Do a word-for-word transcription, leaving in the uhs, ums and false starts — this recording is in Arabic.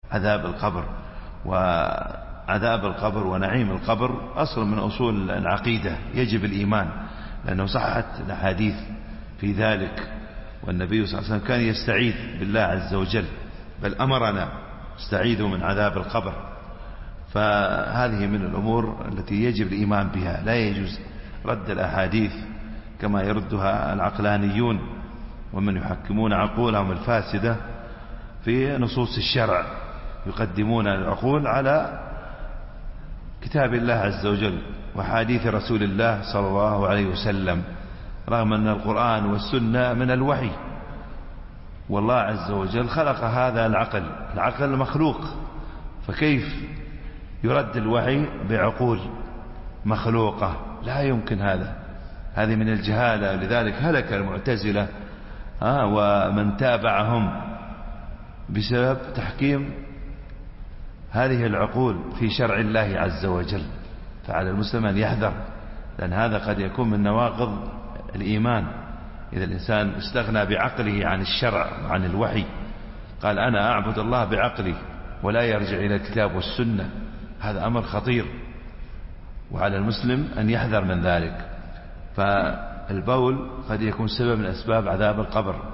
عذاب القبر. وعذاب القبر ونعيم القبر أصل من أصول العقيدة، يجب الإيمان، لأنه صحت الأحاديث في ذلك، والنبي صلى الله عليه وسلم كان يستعيذ بالله عز وجل، بل أمرنا استعيذوا من عذاب القبر. فهذه من الأمور التي يجب الإيمان بها، لا يجوز رد الأحاديث كما يردها العقلانيون ومن يحكمون عقولهم الفاسدة في نصوص الشرع، يقدمون العقول على كتاب الله عز وجل وحديث رسول الله صلى الله عليه وسلم، رغم أن القرآن والسنة من الوحي، والله عز وجل خلق هذا العقل، العقل مخلوق، فكيف يرد الوحي بعقول مخلوقة؟ لا يمكن هذا، هذه من الجهالة. لذلك هلك المعتزلة ومن تابعهم بسبب تحكيم هذه العقول في شرع الله عز وجل. فعلى المسلم أن يحذر، لأن هذا قد يكون من نواقض الإيمان. إذا الإنسان استغنى بعقله عن الشرع وعن الوحي، قال أنا أعبد الله بعقلي ولا يرجع إلى الكتاب والسنة، هذا أمر خطير، وعلى المسلم أن يحذر من ذلك. فالبول قد يكون سبب من أسباب عذاب القبر.